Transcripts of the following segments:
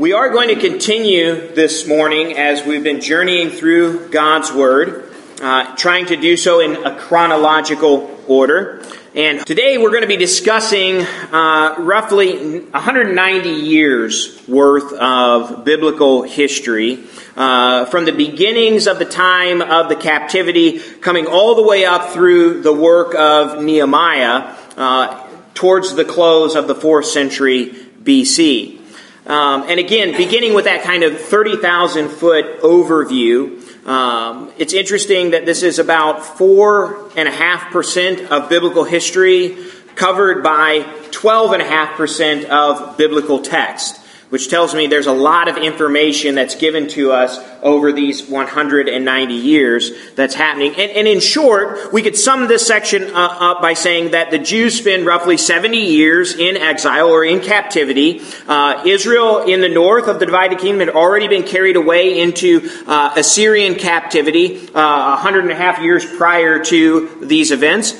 We are going to continue this morning as we've been journeying through God's Word, trying to do so in a chronological order. And today we're going to be discussing roughly 190 years worth of biblical history, from the beginnings of the time of the captivity, coming all the way up through the work of Nehemiah, towards the close of the 4th century BC. And again, beginning with that kind of 30,000-foot overview, it's interesting that this is about 4.5% of biblical history covered by 12.5% of biblical text, which tells me there's a lot of information that's given to us over these 190 years that's happening. And in short, we could sum this section up by saying that the Jews spend roughly 70 years in exile or in captivity. Israel in the north of the divided kingdom had already been carried away into Assyrian captivity 100.5 years prior to these events.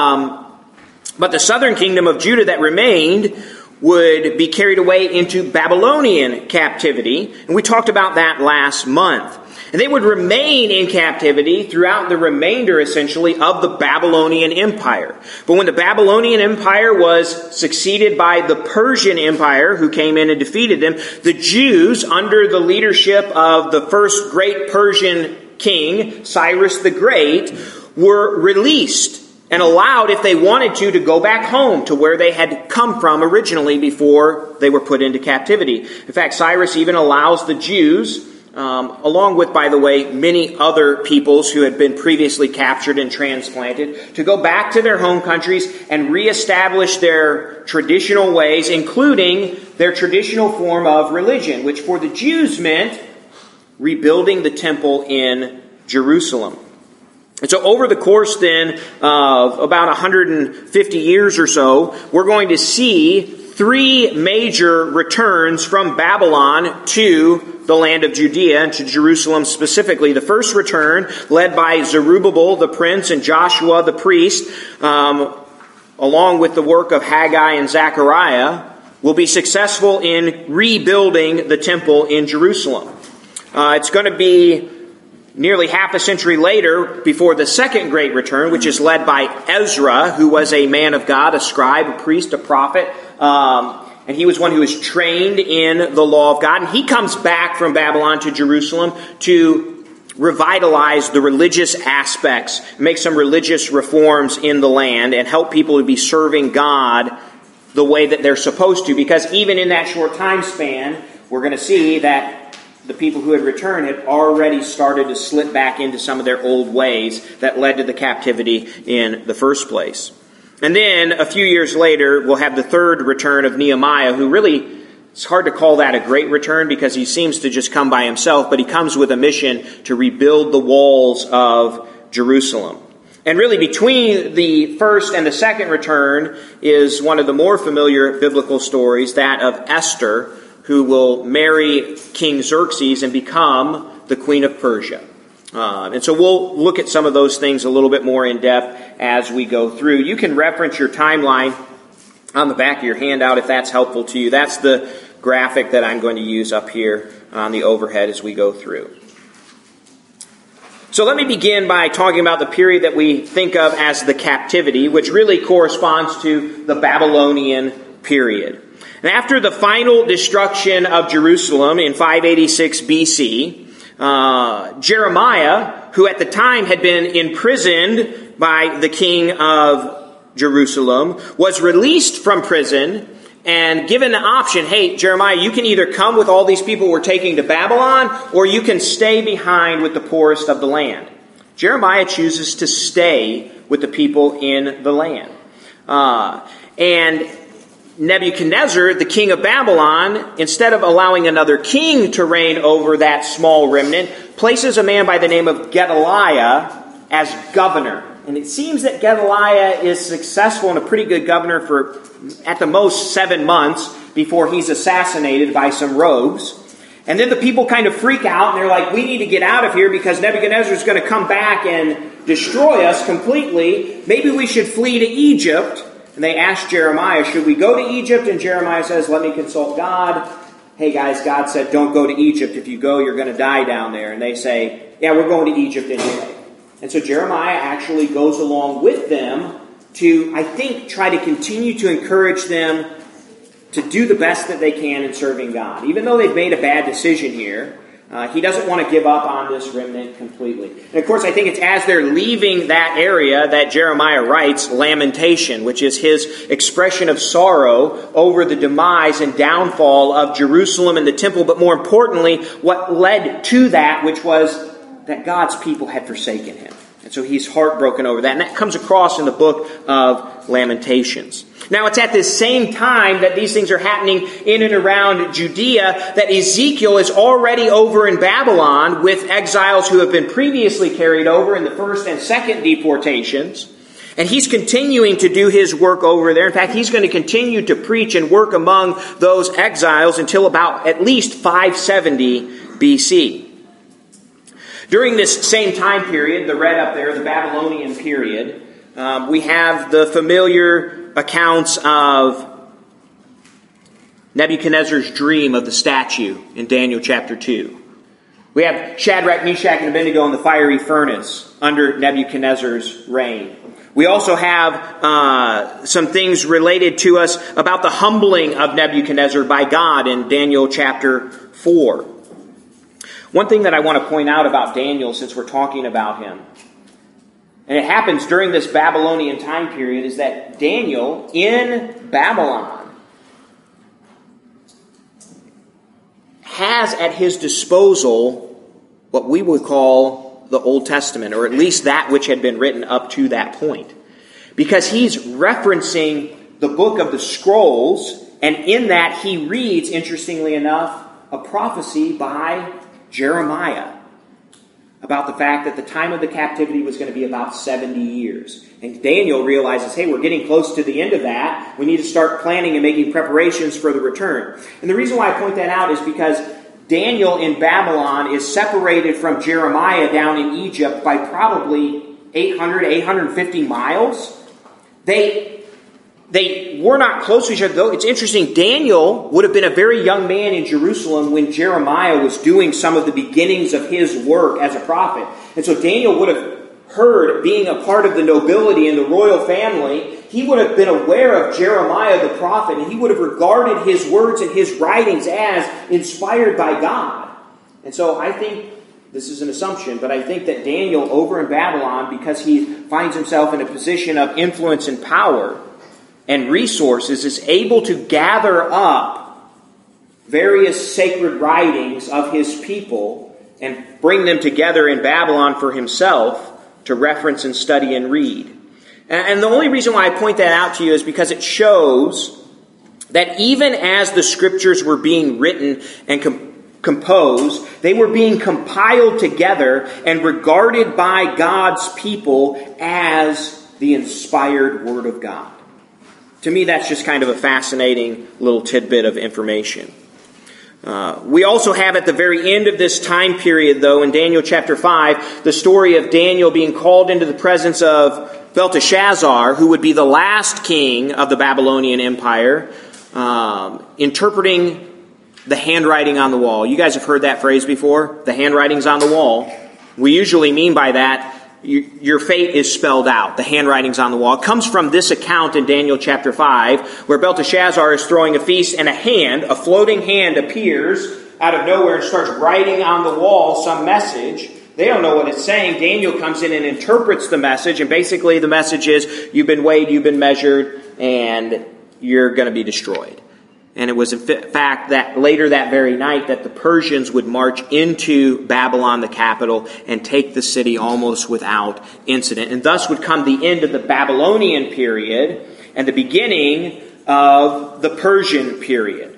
But the southern kingdom of Judah that remained would be carried away into Babylonian captivity. And we talked about that last month. And they would remain in captivity throughout the remainder, essentially, of the Babylonian Empire. But when the Babylonian Empire was succeeded by the Persian Empire, who came in and defeated them, the Jews, under the leadership of the first great Persian king, Cyrus the Great, were released and allowed, if they wanted to go back home to where they had come from originally before they were put into captivity. In fact, Cyrus even allows the Jews, along with, by the way, many other peoples who had been previously captured and transplanted, to go back to their home countries and reestablish their traditional ways, including their traditional form of religion, which for the Jews meant rebuilding the temple in Jerusalem. And so over the course then of about 150 years or so, we're going to see three major returns from Babylon to the land of Judea and to Jerusalem specifically. The first return, led by Zerubbabel the prince and Joshua the priest, along with the work of Haggai and Zechariah, will be successful in rebuilding the temple in Jerusalem. It's going to be nearly half a century later before the second great return, which is led by Ezra, who was a man of God, a scribe, a priest, a prophet, and he was one who was trained in the law of God. And he comes back from Babylon to Jerusalem to revitalize the religious aspects, make some religious reforms in the land, and help people to be serving God the way that they're supposed to. Because even in that short time span, we're going to see that the people who had returned had already started to slip back into some of their old ways that led to the captivity in the first place. And then a few years later, we'll have the third return of Nehemiah, who really, it's hard to call that a great return because he seems to just come by himself, but he comes with a mission to rebuild the walls of Jerusalem. And really between the first and the second return is one of the more familiar biblical stories, that of Esther, who will marry King Xerxes and become the Queen of Persia. And so we'll look at some of those things a little bit more in depth as we go through. You can reference your timeline on the back of your handout if that's helpful to you. That's the graphic that I'm going to use up here on the overhead as we go through. So let me begin by talking about the period that we think of as the captivity, which really corresponds to the Babylonian period. And after the final destruction of Jerusalem in 586 BC, Jeremiah, who at the time had been imprisoned by the king of Jerusalem, was released from prison and given the option, hey, Jeremiah, you can either come with all these people we're taking to Babylon, or you can stay behind with the poorest of the land. Jeremiah chooses to stay with the people in the land. And Nebuchadnezzar, the king of Babylon, instead of allowing another king to reign over that small remnant, places a man by the name of Gedaliah as governor. And it seems that Gedaliah is successful and a pretty good governor for, at the most, 7 months before he's assassinated by some rogues. And then the people kind of freak out and they're like, we need to get out of here because Nebuchadnezzar is going to come back and destroy us completely. Maybe we should flee to Egypt. And they asked Jeremiah, should we go to Egypt? And Jeremiah says, let me consult God. hey guys, God said don't go to Egypt. If you go, you're going to die down there. And they say, yeah, we're going to Egypt anyway. And so Jeremiah actually goes along with them to, I think, try to continue to encourage them to do the best that they can in serving God. Even though they've made a bad decision here, he doesn't want to give up on this remnant completely. And of course, I think it's as they're leaving that area that Jeremiah writes Lamentation, which is his expression of sorrow over the demise and downfall of Jerusalem and the temple, but more importantly, what led to that, which was that God's people had forsaken him. And so he's heartbroken over that. And that comes across in the book of Lamentations. Now, it's at this same time that these things are happening in and around Judea that Ezekiel is already over in Babylon with exiles who have been previously carried over in the first and second deportations. And he's continuing to do his work over there. In fact, he's going to continue to preach and work among those exiles until about at least 570 BC. During this same time period, the red up there, the Babylonian period, we have the familiar accounts of Nebuchadnezzar's dream of the statue in Daniel chapter 2. We have Shadrach, Meshach, and Abednego in the fiery furnace under Nebuchadnezzar's reign. We also have some things related to us about the humbling of Nebuchadnezzar by God in Daniel chapter 4. One thing that I want to point out about Daniel, since we're talking about him, and it happens during this Babylonian time period, is that Daniel in Babylon has at his disposal what we would call the Old Testament, or at least that which had been written up to that point. Because he's referencing the book of the scrolls, and in that he reads, interestingly enough, a prophecy by Jeremiah about the fact that the time of the captivity was going to be about 70 years. And Daniel realizes, hey, we're getting close to the end of that. We need to start planning and making preparations for the return. And the reason why I point that out is because Daniel in Babylon is separated from Jeremiah down in Egypt by probably 850 miles. They were not close to each other, though. It's interesting, Daniel would have been a very young man in Jerusalem when Jeremiah was doing some of the beginnings of his work as a prophet. And so Daniel would have heard, being a part of the nobility and the royal family, he would have been aware of Jeremiah the prophet, and he would have regarded his words and his writings as inspired by God. And so I think, this is an assumption, but I think that Daniel over in Babylon, because he finds himself in a position of influence and power and resources, is able to gather up various sacred writings of his people and bring them together in Babylon for himself to reference and study and read. And the only reason why I point that out to you is because it shows that even as the scriptures were being written and composed, they were being compiled together and regarded by God's people as the inspired Word of God. To me, that's just kind of a fascinating little tidbit of information. We also have at the very end of this time period, though, in Daniel chapter 5, the story of Daniel being called into the presence of Belteshazzar, who would be the last king of the Babylonian Empire, interpreting the handwriting on the wall. You guys have heard that phrase before? The handwriting's on the wall. We usually mean by that, your fate is spelled out. The handwriting's on the wall. It comes from this account in Daniel chapter 5, where Belteshazzar is throwing a feast and a floating hand appears out of nowhere and starts writing on the wall some message. They don't know what it's saying. Daniel comes in and interprets the message, and basically the message is, you've been weighed, you've been measured, and you're going to be destroyed. And it was in fact that later that very night that the Persians would march into Babylon, the capital, and take the city almost without incident. And thus would come the end of the Babylonian period and the beginning of the Persian period.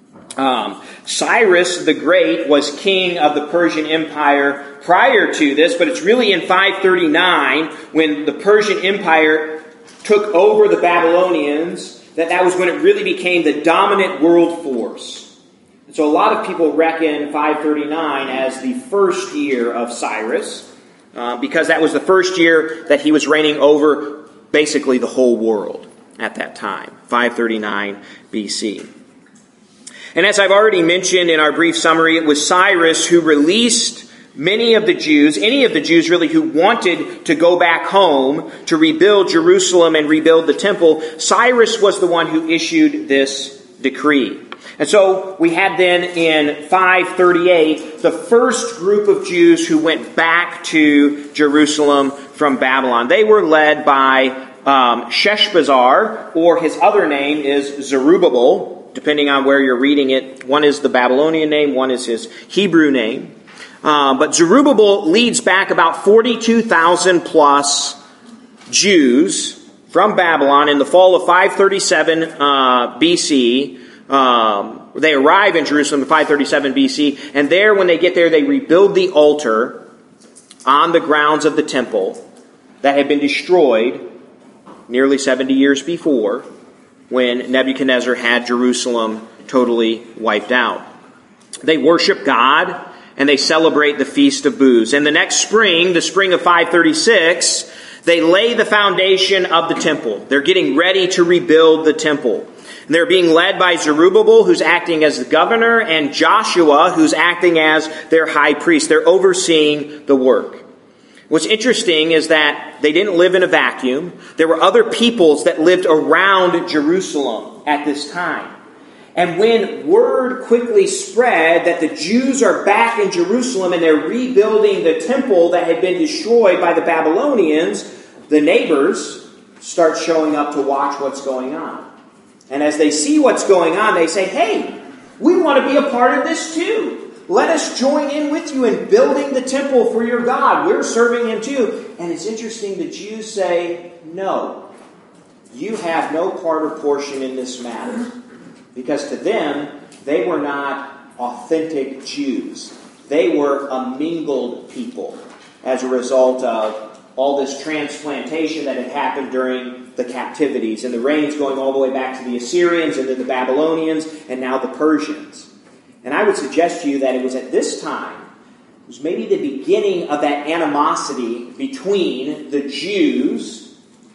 Cyrus the Great was king of the Persian Empire prior to this, but it's really in 539 when the Persian Empire took over the Babylonians that was when it really became the dominant world force. And so a lot of people reckon 539 as the first year of Cyrus, because that was the first year that he was reigning over basically the whole world at that time, 539 BC. And as I've already mentioned in our brief summary, it was Cyrus who released many of the Jews, any of the Jews really who wanted to go back home to rebuild Jerusalem and rebuild the temple. Cyrus was the one who issued this decree. And so we had then in 538 the first group of Jews who went back to Jerusalem from Babylon. They were led by Sheshbazzar, or his other name is Zerubbabel, depending on where you're reading it. One is the Babylonian name, one is his Hebrew name. But Zerubbabel leads back about 42,000 plus Jews from Babylon in the fall of 537 BC. They arrive in Jerusalem in 537 BC, and there, when they get there, they rebuild the altar on the grounds of the temple that had been destroyed nearly 70 years before, when Nebuchadnezzar had Jerusalem totally wiped out. They worship God, and they celebrate the Feast of Booths. And the next spring, the spring of 536, they lay the foundation of the temple. They're getting ready to rebuild the temple. And they're being led by Zerubbabel, who's acting as the governor, and Joshua, who's acting as their high priest. They're overseeing the work. What's interesting is that they didn't live in a vacuum. There were other peoples that lived around Jerusalem at this time. And when word quickly spread that the Jews are back in Jerusalem and they're rebuilding the temple that had been destroyed by the Babylonians, the neighbors start showing up to watch what's going on. And as they see what's going on, they say, hey, we want to be a part of this too. Let us join in with you in building the temple for your God. We're serving Him too. And it's interesting, the Jews say, no, you have no part or portion in this matter. Because to them, they were not authentic Jews. They were a mingled people as a result of all this transplantation that had happened during the captivities and the reigns going all the way back to the Assyrians and then the Babylonians and now the Persians. And I would suggest to you that it was at this time, it was maybe the beginning of that animosity between the Jews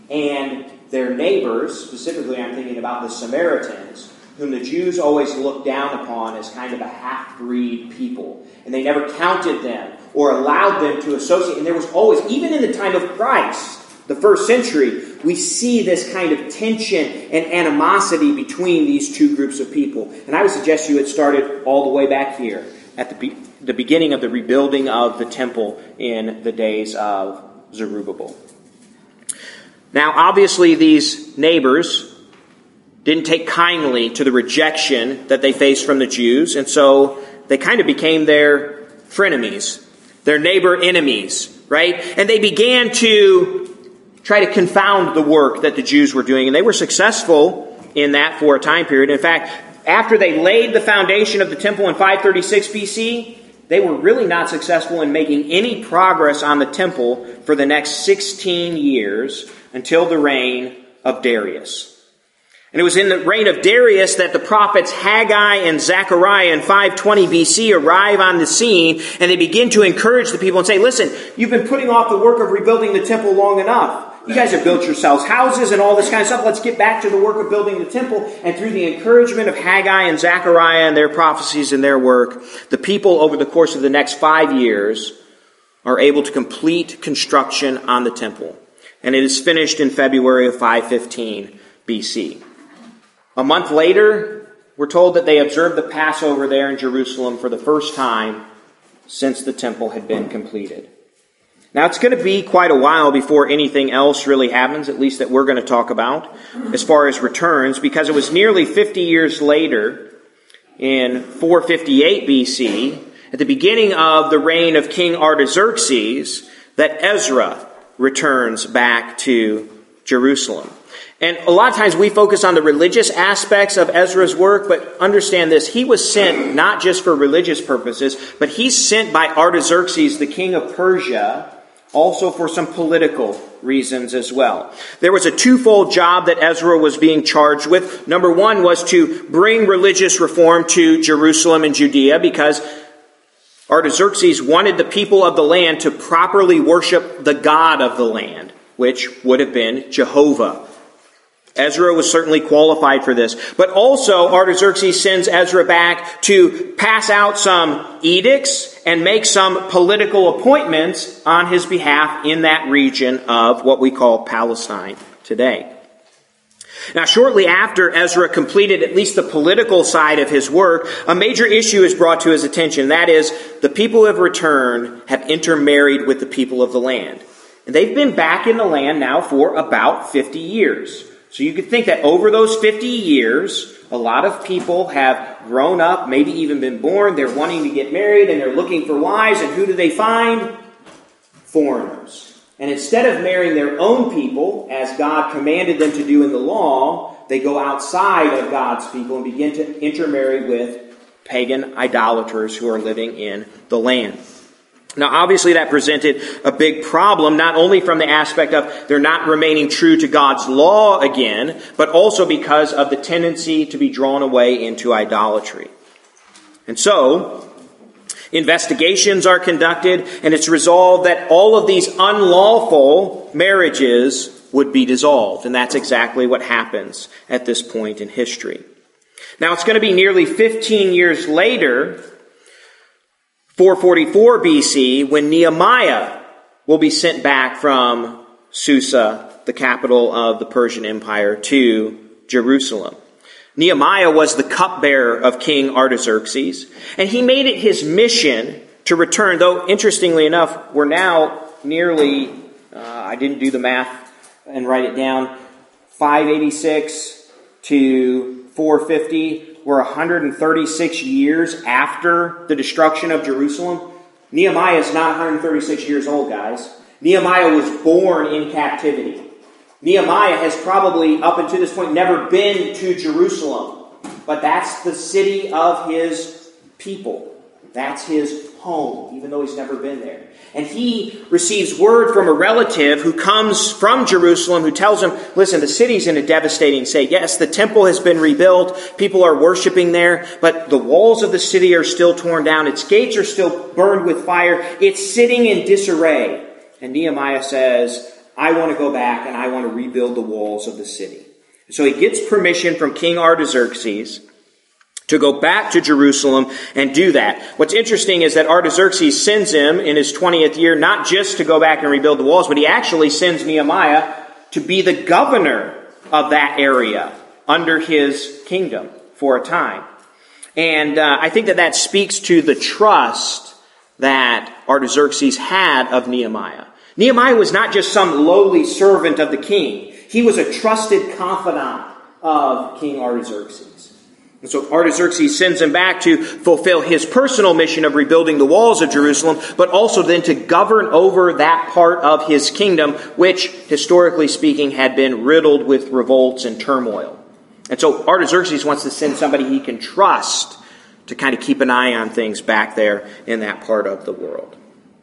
and their neighbors. Specifically, I'm thinking about the Samaritans, whom the Jews always looked down upon as kind of a half-breed people. And they never counted them or allowed them to associate. And there was always, even in the time of Christ, the first century, we see this kind of tension and animosity between these two groups of people. And I would suggest to you it started all the way back here at the beginning of the rebuilding of the temple in the days of Zerubbabel. Now, obviously, these neighbors didn't take kindly to the rejection that they faced from the Jews, and so they kind of became their frenemies, their neighbor enemies, right? And they began to try to confound the work that the Jews were doing, and they were successful in that for a time period. In fact, after they laid the foundation of the temple in 536 BC, they were really not successful in making any progress on the temple for the next 16 years until the reign of Darius. And it was in the reign of Darius that the prophets Haggai and Zechariah in 520 BC arrive on the scene, and they begin to encourage the people and say, listen, you've been putting off the work of rebuilding the temple long enough. You guys have built yourselves houses and all this kind of stuff. Let's get back to the work of building the temple. And through the encouragement of Haggai and Zechariah and their prophecies and their work, the people over the course of the next 5 years are able to complete construction on the temple. And it is finished in February of 515 BC. A month later, we're told that they observed the Passover there in Jerusalem for the first time since the temple had been completed. Now, it's going to be quite a while before anything else really happens, at least that we're going to talk about, as far as returns, because it was nearly 50 years later, in 458 BC, at the beginning of the reign of King Artaxerxes, that Ezra returns back to Jerusalem. And a lot of times we focus on the religious aspects of Ezra's work, but understand this, he was sent not just for religious purposes, but he's sent by Artaxerxes, the king of Persia, also for some political reasons as well. There was a twofold job that Ezra was being charged with. Number one was to bring religious reform to Jerusalem and Judea, because Artaxerxes wanted the people of the land to properly worship the God of the land, which would have been Jehovah. Ezra was certainly qualified for this. But also, Artaxerxes sends Ezra back to pass out some edicts and make some political appointments on his behalf in that region of what we call Palestine today. Now, shortly after Ezra completed at least the political side of his work, a major issue is brought to his attention. That is, the people who have returned have intermarried with the people of the land. And they've been back in the land now for about 50 years. So you could think that over those 50 years, a lot of people have grown up, maybe even been born. They're wanting to get married and they're looking for wives. And who do they find? Foreigners. And instead of marrying their own people, as God commanded them to do in the law, they go outside of God's people and begin to intermarry with pagan idolaters who are living in the land. Now, obviously, that presented a big problem, not only from the aspect of they're not remaining true to God's law again, but also because of the tendency to be drawn away into idolatry. And so, investigations are conducted, and it's resolved that all of these unlawful marriages would be dissolved. And that's exactly what happens at this point in history. Now, it's going to be nearly 15 years later, 444 BC, when Nehemiah will be sent back from Susa, the capital of the Persian Empire, to Jerusalem. Nehemiah was the cupbearer of King Artaxerxes, and he made it his mission to return, though interestingly enough, we're now nearly, I didn't do the math and write it down, 586 to 450. We're 136 years after the destruction of Jerusalem. Nehemiah is not 136 years old, guys. Nehemiah was born in captivity. Nehemiah has probably, up until this point, never been to Jerusalem. But that's the city of his people. That's his home, even though he's never been there. And he receives word from a relative who comes from Jerusalem who tells him, listen, the city's in a devastating state. Yes, the temple has been rebuilt. People are worshiping there. But the walls of the city are still torn down. Its gates are still burned with fire. It's sitting in disarray. And Nehemiah says, I want to go back and I want to rebuild the walls of the city. So he gets permission from King Artaxerxes to go back to Jerusalem and do that. What's interesting is that Artaxerxes sends him in his 20th year, not just to go back and rebuild the walls, but he actually sends Nehemiah to be the governor of that area under his kingdom for a time. And I think that speaks to the trust that Artaxerxes had of Nehemiah. Nehemiah was not just some lowly servant of the king. He was a trusted confidant of King Artaxerxes. And so Artaxerxes sends him back to fulfill his personal mission of rebuilding the walls of Jerusalem, but also then to govern over that part of his kingdom, which, historically speaking, had been riddled with revolts and turmoil. And so Artaxerxes wants to send somebody he can trust to kind of keep an eye on things back there in that part of the world.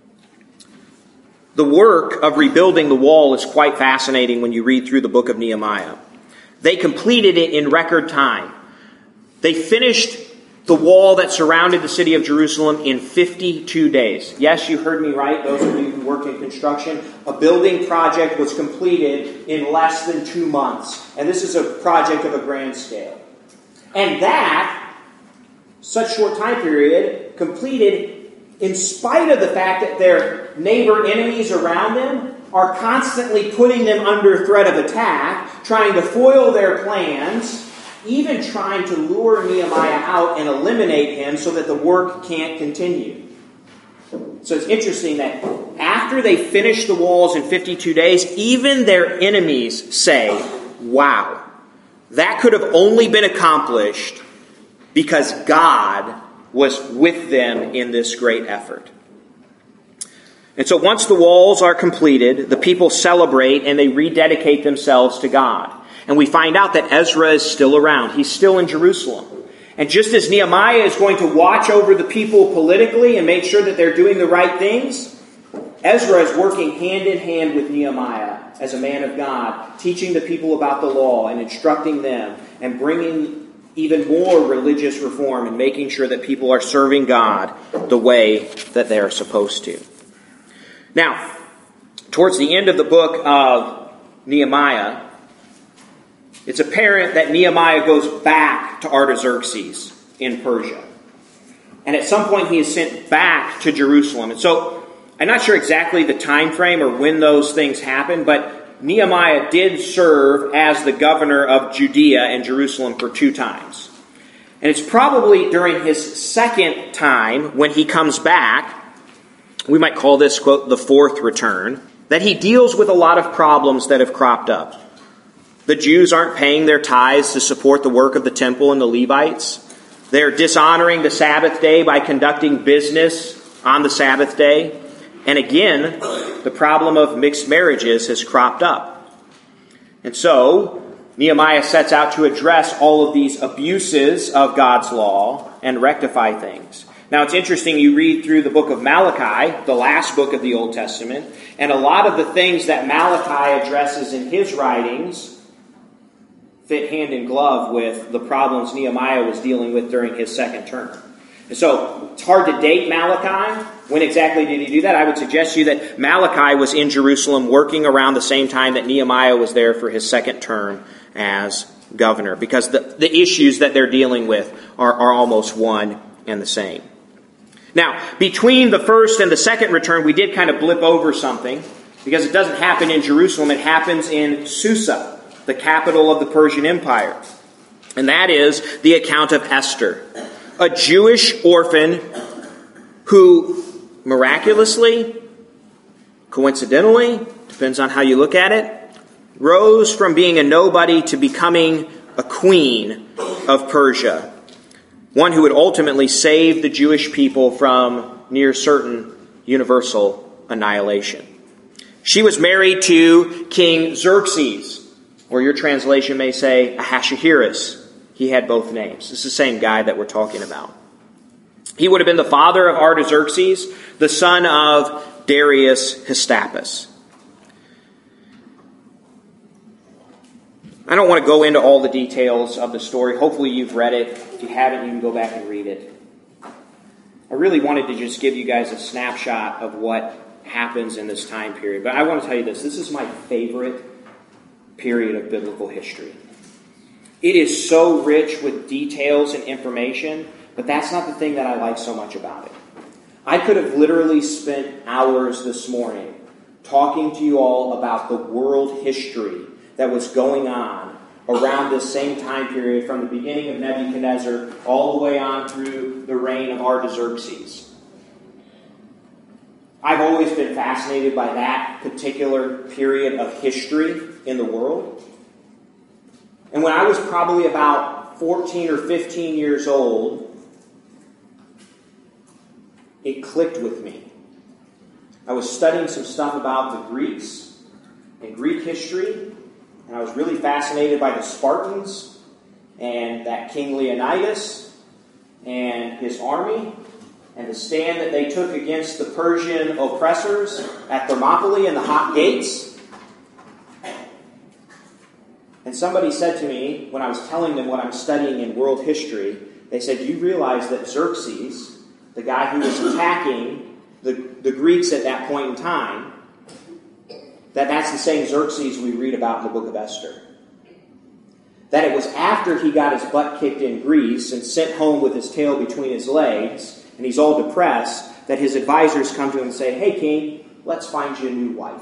The work of rebuilding the wall is quite fascinating when you read through the book of Nehemiah. They completed it in record time. They finished the wall that surrounded the city of Jerusalem in 52 days. Yes, you heard me right, those of you who work in construction. A building project was completed in less than 2 months. And this is a project of a grand scale. And that, such short time period, completed in spite of the fact that their neighbor enemies around them are constantly putting them under threat of attack, trying to foil their plans, even trying to lure Nehemiah out and eliminate him so that the work can't continue. So it's interesting that after they finish the walls in 52 days, even their enemies say, wow, that could have only been accomplished because God was with them in this great effort. And so once the walls are completed, the people celebrate and they rededicate themselves to God. And we find out that Ezra is still around. He's still in Jerusalem. And just as Nehemiah is going to watch over the people politically and make sure that they're doing the right things, Ezra is working hand in hand with Nehemiah as a man of God, teaching the people about the law and instructing them and bringing even more religious reform and making sure that people are serving God the way that they are supposed to. Now, towards the end of the book of Nehemiah, it's apparent that Nehemiah goes back to Artaxerxes in Persia. And at some point he is sent back to Jerusalem. And so I'm not sure exactly the time frame or when those things happened, but Nehemiah did serve as the governor of Judea and Jerusalem for 2 times. And it's probably during his second time, when he comes back, we might call this, quote, the 4th return, that he deals with a lot of problems that have cropped up. The Jews aren't paying their tithes to support the work of the temple and the Levites. They're dishonoring the Sabbath day by conducting business on the Sabbath day. And again, the problem of mixed marriages has cropped up. And so, Nehemiah sets out to address all of these abuses of God's law and rectify things. Now, it's interesting, you read through the book of Malachi, the last book of the Old Testament, and a lot of the things that Malachi addresses in his writings fit hand in glove with the problems Nehemiah was dealing with during his second term. And so, it's hard to date Malachi. When exactly did he do that? I would suggest to you that Malachi was in Jerusalem working around the same time that Nehemiah was there for his second term as governor, because the issues that they're dealing with are almost one and the same. Now, between the first and the second return, we did kind of blip over something, because it doesn't happen in Jerusalem, it happens in Susa, the capital of the Persian Empire. And that is the account of Esther, a Jewish orphan who miraculously, coincidentally, depends on how you look at it, rose from being a nobody to becoming a queen of Persia. One who would ultimately save the Jewish people from near certain universal annihilation. She was married to King Xerxes, or your translation may say Ahasuerus. He had both names. It's the same guy that we're talking about. He would have been the father of Artaxerxes, the son of Darius Hystaspes. I don't want to go into all the details of the story. Hopefully you've read it. If you haven't, you can go back and read it. I really wanted to just give you guys a snapshot of what happens in this time period. But I want to tell you this. This is my favorite period of biblical history. It is so rich with details and information, but that's not the thing that I like so much about it. I could have literally spent hours this morning talking to you all about the world history that was going on around this same time period, from the beginning of Nebuchadnezzar all the way on through the reign of Artaxerxes. I've always been fascinated by that particular period of history in the world. And when I was probably about 14 or 15 years old, it clicked with me. I was studying some stuff about the Greeks and Greek history, and I was really fascinated by the Spartans and that King Leonidas and his army and the stand that they took against the Persian oppressors at Thermopylae and the Hot Gates. And somebody said to me, when I was telling them what I'm studying in world history, they said, "Do you realize that Xerxes, the guy who was attacking the Greeks at that point in time, that's the same Xerxes we read about in the book of Esther? That it was after he got his butt kicked in Greece and sent home with his tail between his legs, and he's all depressed, that his advisors come to him and say, 'Hey, king, let's find you a new wife.'"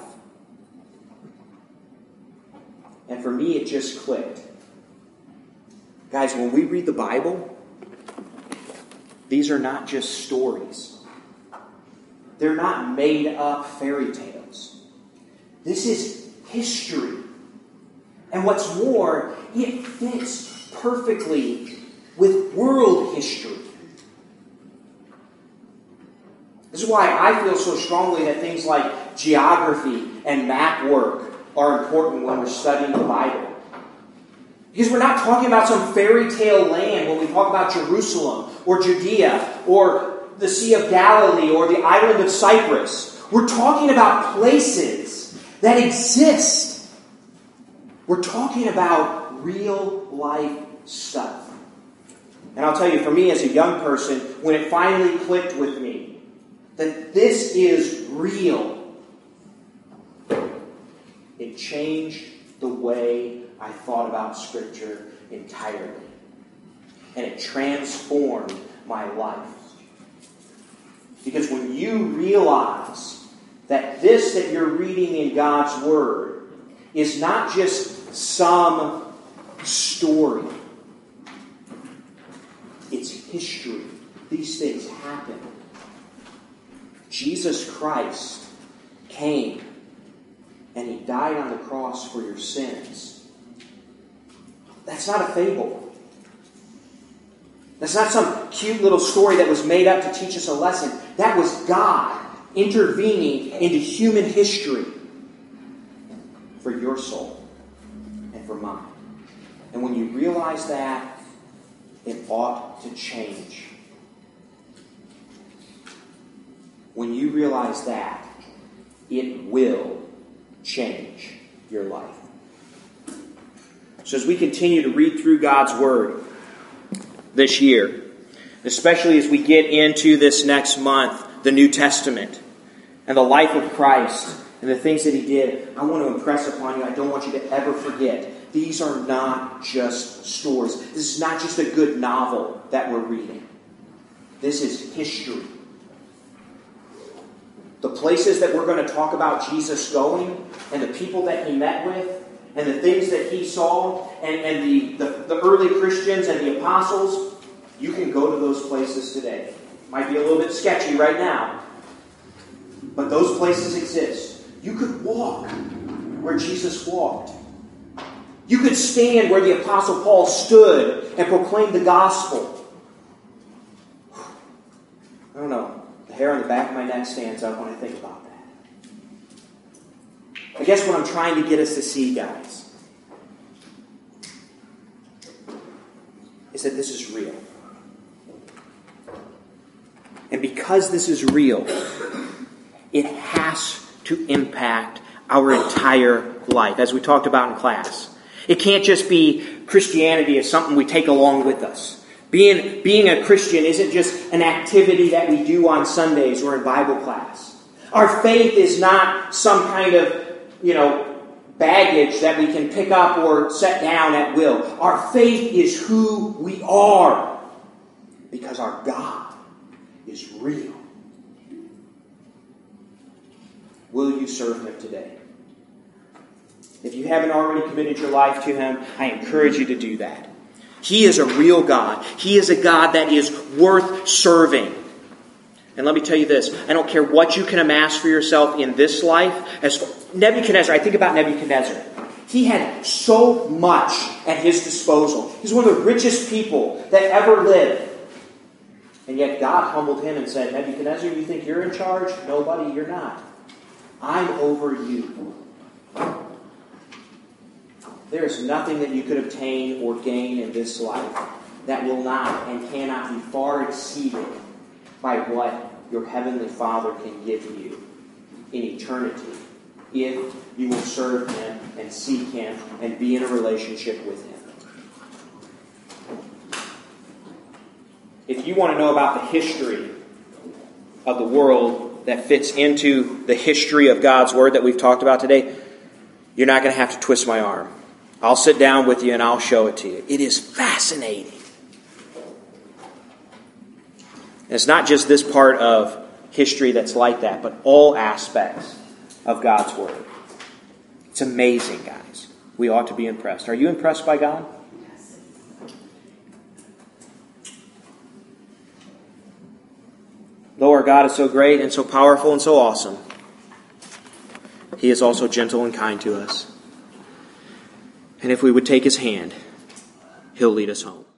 And for me, it just clicked. Guys, when we read the Bible, these are not just stories. They're not made-up fairy tales. This is history. And what's more, it fits perfectly with world history. This is why I feel so strongly that things like geography and map work are important when we're studying the Bible. Because we're not talking about some fairy tale land when we talk about Jerusalem or Judea or the Sea of Galilee or the island of Cyprus. We're talking about places that exist. We're talking about real life stuff. And I'll tell you, for me as a young person, when it finally clicked with me that this is real, it changed the way I thought about Scripture entirely. And it transformed my life. Because when you realize that this that you're reading in God's Word is not just some story, it's history. These things happen. Jesus Christ came and He died on the cross for your sins. That's not a fable. That's not some cute little story that was made up to teach us a lesson. That was God intervening into human history for your soul and for mine. And when you realize that, it ought to change. When you realize that, it will change your life. So as we continue to read through God's Word this year, especially as we get into this next month, the New Testament, and the life of Christ, and the things that He did, I want to impress upon you, I don't want you to ever forget, these are not just stories. This is not just a good novel that we're reading. This is history. The places that we're going to talk about Jesus going, and the people that He met with, and the things that He saw, and the early Christians and the apostles, you can go to those places today. Might be a little bit sketchy right now, but those places exist. You could walk where Jesus walked. You could stand where the Apostle Paul stood and proclaimed the gospel. I don't know. The hair on the back of my neck stands up when I think about that. I guess what I'm trying to get us to see, guys, is that this is real. And because this is real, it has to impact our entire life, as we talked about in class. It can't just be Christianity as something we take along with us. Being a Christian isn't just an activity that we do on Sundays or in Bible class. Our faith is not some kind of, baggage that we can pick up or set down at will. Our faith is who we are because our God is real. Will you serve Him today? If you haven't already committed your life to Him, I encourage you to do that. He is a real God. He is a God that is worth serving. And let me tell you this. I don't care what you can amass for yourself in this life. As Nebuchadnezzar, I think about Nebuchadnezzar. He had so much at his disposal. He's one of the richest people that ever lived. And yet God humbled him and said, Nebuchadnezzar, you think you're in charge? No, buddy, you're not. I'm over you. There is nothing that you could obtain or gain in this life that will not and cannot be far exceeded by what your Heavenly Father can give you in eternity if you will serve Him and seek Him and be in a relationship with Him. If you want to know about the history of the world that fits into the history of God's Word that we've talked about today, you're not going to have to twist my arm. I'll sit down with you and I'll show it to you. It is fascinating. And it's not just this part of history that's like that, but all aspects of God's Word. It's amazing, guys. We ought to be impressed. Are you impressed by God? Yes. Though our God is so great and so powerful and so awesome, He is also gentle and kind to us. And if we would take His hand, He'll lead us home.